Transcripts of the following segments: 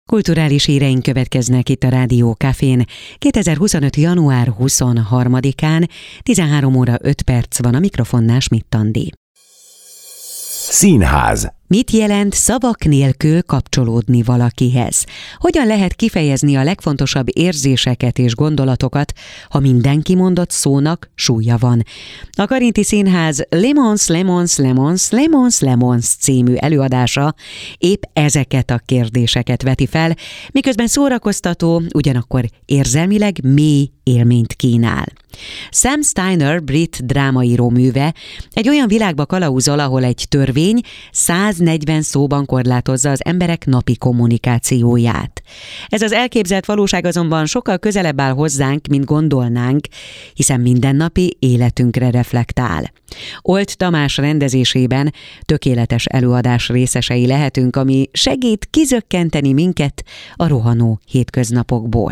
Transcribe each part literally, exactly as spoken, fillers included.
Kulturális híreink következnek itt a Rádió Cafén. kétezer-huszonöt. január huszonharmadikán, tizenhárom óra öt perc van, a mikrofonnál Schmidt Andi. Színház. Mit jelent szavak nélkül kapcsolódni valakihez? Hogyan lehet kifejezni a legfontosabb érzéseket és gondolatokat, ha minden kimondott szónak súlya van? A Karinti Színház Lemons, Lemons, Lemons, Lemons, Lemons című előadása épp ezeket a kérdéseket veti fel, miközben szórakoztató, ugyanakkor érzelmileg mély élményt kínál. Sam Steiner brit drámaíró műve egy olyan világba kalauzol, ahol egy törvény száznegyven szóban korlátozza az emberek napi kommunikációját. Ez az elképzelt valóság azonban sokkal közelebb áll hozzánk, mint gondolnánk, hiszen mindennapi életünkre reflektál. Olt Tamás rendezésében tökéletes előadás részesei lehetünk, ami segít kizökkenteni minket a rohanó hétköznapokból.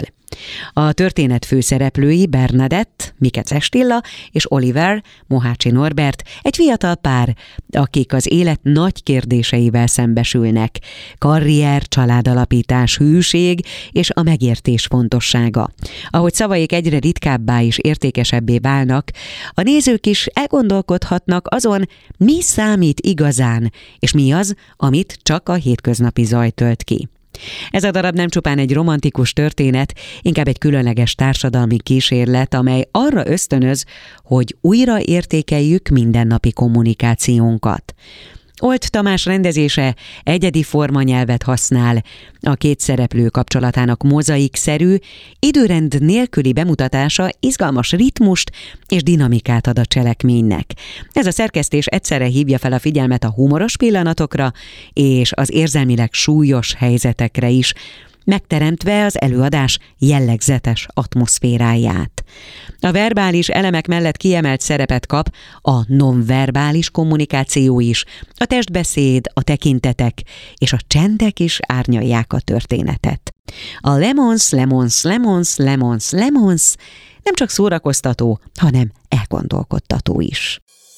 A történet főszereplői Bernadett, Mikec Stilla és Oliver, Mohácsi Norbert, egy fiatal pár, akik az élet nagy kérdéseivel szembesülnek. Karrier, családalapítás, hűség és a megértés fontossága. Ahogy szavaik egyre ritkábbá és értékesebbé válnak, a nézők is elgondolkodhatnak azon, mi számít igazán, és mi az, amit csak a hétköznapi zaj tölt ki. Ez a darab nem csupán egy romantikus történet, inkább egy különleges társadalmi kísérlet, amely arra ösztönöz, hogy újra értékeljük mindennapi kommunikációnkat. Olt Tamás rendezése egyedi formanyelvet használ, a két szereplő kapcsolatának mozaikszerű, időrend nélküli bemutatása izgalmas ritmust és dinamikát ad a cselekménynek. Ez a szerkesztés egyszerre hívja fel a figyelmet a humoros pillanatokra és az érzelmileg súlyos helyzetekre is, megteremtve az előadás jellegzetes atmoszféráját. A verbális elemek mellett kiemelt szerepet kap a nonverbális kommunikáció is, a testbeszéd, a tekintetek és a csendek is árnyalják a történetet. A Lemons, Lemons, Lemons, Lemons, Lemons nem csak szórakoztató, hanem elgondolkodtató is.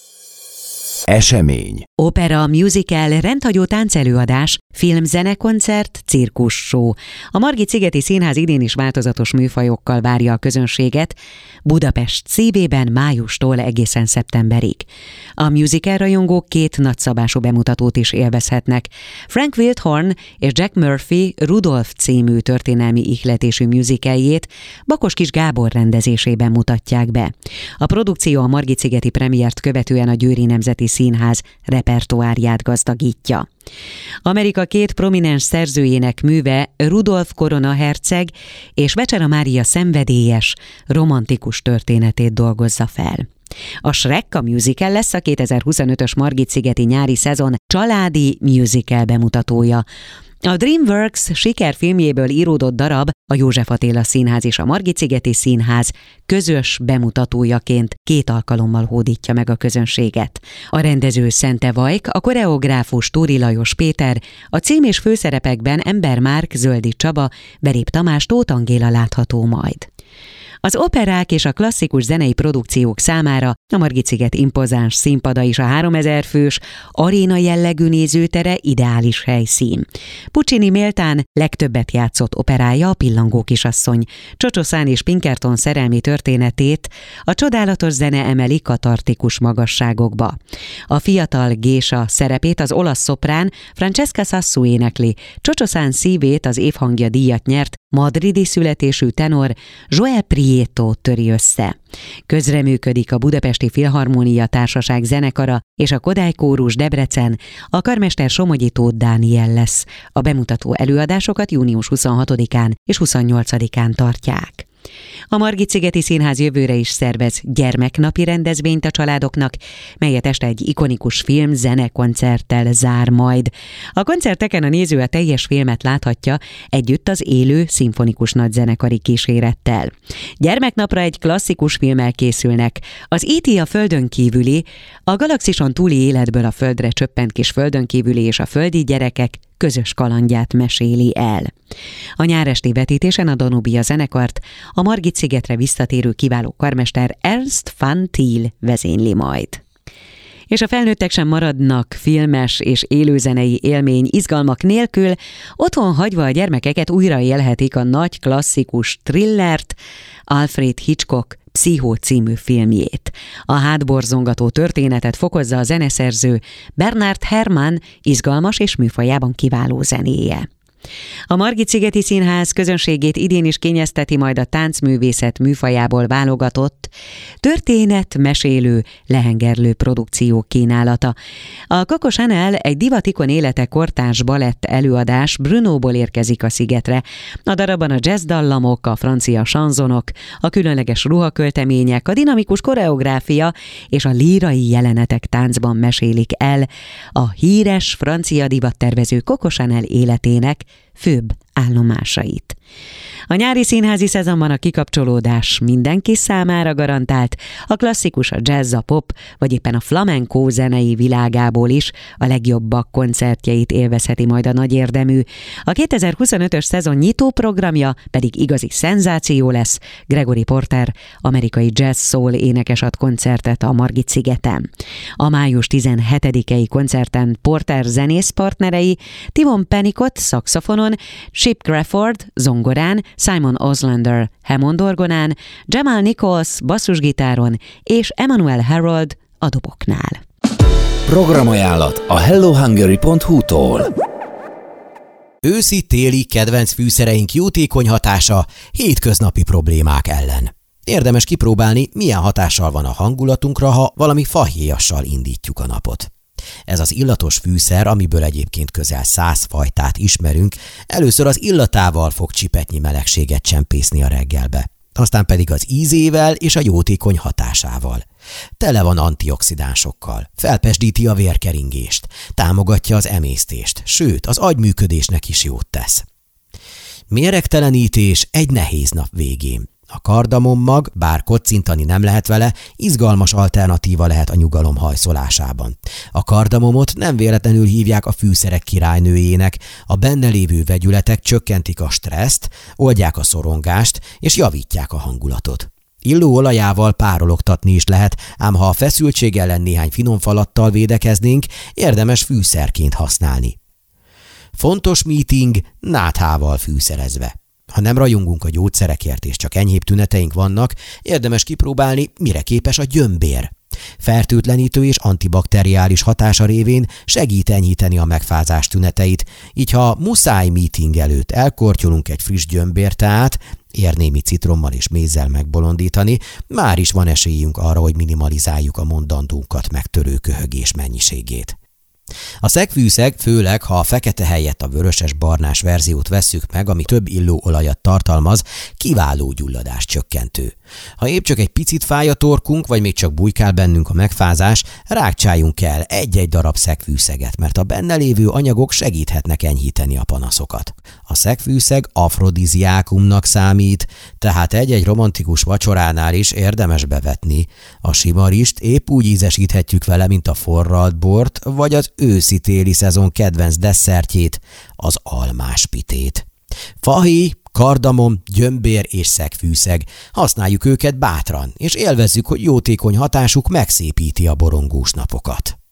Esemény. Opera, musical, rendhagyó táncelőadás, film, zene, koncert, cirkus show. A Margit-szigeti Színház idén is változatos műfajokkal várja a közönséget, Budapest szívében májustól egészen szeptemberig. A musical rajongók két nagyszabású bemutatót is élvezhetnek. Frank Wildhorn és Jack Murphy Rudolf című történelmi ihletésű musicaljét Bakos-Kis Gábor rendezésében mutatják be. A produkció a Margit-szigeti premiért követően a Győri Nemzeti Színház repertoárját gazdagítja. Amerika két prominens szerzőjének műve Rudolf Korona herceg és Vecsera Mária szenvedélyes, romantikus történetét dolgozza fel. A Shrek a musical lesz a kétezer-huszonötös Margit-szigeti nyári szezon családi musical bemutatója. A DreamWorks sikerfilmjéből íródott darab a József Attila Színház és a Margit-szigeti Színház közös bemutatójaként két alkalommal hódítja meg a közönséget. A rendező Szente Vajk, a koreográfus Tóri Lajos Péter, a cím- és főszerepekben Ember Márk, Zöldi Csaba, Berép Tamás, Tóth Angéla látható majd. Az operák és a klasszikus zenei produkciók számára a Margit-sziget impozáns színpada és a háromezer fős, aréna jellegű nézőtere ideális helyszín. Puccini méltán legtöbbet játszott operája a Pillangó kisasszony. Csocsószán és Pinkerton szerelmi történetét a csodálatos zene emeli katartikus magasságokba. A fiatal Gésa szerepét az olasz szoprán Francesca Sassu énekli, Csocsószán szívét az évhangja díjat nyert madridi születésű tenor Joel Prieto töri össze. Közreműködik a Budapesti Filharmónia Társaság zenekara és a Kodály Kórus Debrecen, a karmester Somogyi Tóth Dániel lesz. A bemutató előadásokat június huszonhatodikán és huszonnyolcadikán tartják. A Margit-szigeti Színház jövőre is szervez gyermeknapi rendezvényt a családoknak, melyet este egy ikonikus film zene koncerttel zár majd. A koncerteken a néző a teljes filmet láthatja együtt az élő szimfonikus nagyzenekari kísérettel. Gyermeknapra egy klasszikus filmmel készülnek. Az í té a földön kívüli, a galaxison túli életből a földre csöppent kis földön kívüli és a földi gyerekek közös kalandját meséli el. A nyáresti vetítésen a Danubia zenekart a Margit-szigetre visszatérő kiváló karmester Ernst van Til vezényli majd. És a felnőttek sem maradnak filmes és élőzenei élmény izgalmak nélkül, otthon hagyva a gyermekeket újra élhetik a nagy klasszikus thrillert, Alfred Hitchcock Pszichó című filmjét. A hátborzongató történetet fokozza a zeneszerző Bernard Herrmann izgalmas és műfajában kiváló zenéje. A Margit-szigeti Színház közönségét idén is kényezteti majd a táncművészet műfajából válogatott, történet-mesélő, lehengerlő produkció kínálata. A Coco Chanel egy divatikon élete kortárs balett előadás Brunóból érkezik a szigetre. A darabban a jazz dallamok, a francia sanzonok, a különleges ruhaköltemények, a dinamikus koreográfia és a lírai jelenetek táncban mesélik el a híres francia divattervező Coco Chanel életének főbb állomásait. A nyári színházi szezonban a kikapcsolódás mindenki számára garantált, a klasszikus, a jazz, a pop, vagy éppen a flamenco zenei világából is a legjobbak koncertjeit élvezheti majd a nagy érdemű. A kétezer-huszonötös szezon nyitó programja pedig igazi szenzáció lesz. Gregory Porter, amerikai jazz-soul énekes ad koncertet a Margit-szigeten. A május tizenhetedikei koncerten Porter zenész partnerei Timon Pennicott szaxofonon, Chip Crawford zongorán, Simon Oslander Hammond orgonán, Jamal Nichols basszusgitáron és Emmanuel Harold a doboknál. Programajánlat a hello hungary pont hu-tól. Őszi-téli kedvenc fűszereink jótékony hatása hétköznapi problémák ellen. Érdemes kipróbálni, milyen hatással van a hangulatunkra, ha valami fahéjassal indítjuk a napot. Ez az illatos fűszer, amiből egyébként közel száz fajtát ismerünk, először az illatával fog csipetnyi melegséget csempészni a reggelbe, aztán pedig az ízével és a jótékony hatásával. Tele van antioxidánsokkal, felpesdíti a vérkeringést, támogatja az emésztést, sőt, az agyműködésnek is jót tesz. Méregtelenítés egy nehéz nap végén. A kardamommag, bár kocintani nem lehet vele, izgalmas alternatíva lehet a nyugalom hajszolásában. A kardamomot nem véletlenül hívják a fűszerek királynőjének, a benne lévő vegyületek csökkentik a stresszt, oldják a szorongást és javítják a hangulatot. Illó olajával párologtatni is lehet, ám ha a feszültség ellen néhány finom falattal védekeznénk, érdemes fűszerként használni. Fontos meeting náthával fűszerezve. Ha nem rajongunk a gyógyszerekért és csak enyhébb tüneteink vannak, érdemes kipróbálni, mire képes a gyömbér. Fertőtlenítő és antibakteriális hatása révén segít enyhíteni a megfázás tüneteit, így ha muszáj meeting előtt elkortyolunk egy friss gyömbérteát, érnémi citrommal és mézzel megbolondítani, már is van esélyünk arra, hogy minimalizáljuk a mondandónkat megtörő köhögés mennyiségét. A szegfűszeg, főleg ha a fekete helyett a vöröses-barnás verziót vesszük meg, ami több illóolajat tartalmaz, kiváló gyulladás csökkentő. Ha épp csak egy picit fáj a torkunk, vagy még csak bujkál bennünk a megfázás, rákcsáljunk el egy-egy darab szegfűszeget, mert a benne lévő anyagok segíthetnek enyhíteni a panaszokat. A szegfűszeg afrodiziákumnak számít, tehát egy-egy romantikus vacsoránál is érdemes bevetni. A sima rist épp úgy ízesíthetjük vele, mint a forralt bort, vagy az őszi-téli szezon kedvenc desszertjét, az almáspitét. Fahéj, kardamom, gyömbér és szegfűszeg. Használjuk őket bátran, és élvezzük, hogy jótékony hatásuk megszépíti a borongós napokat.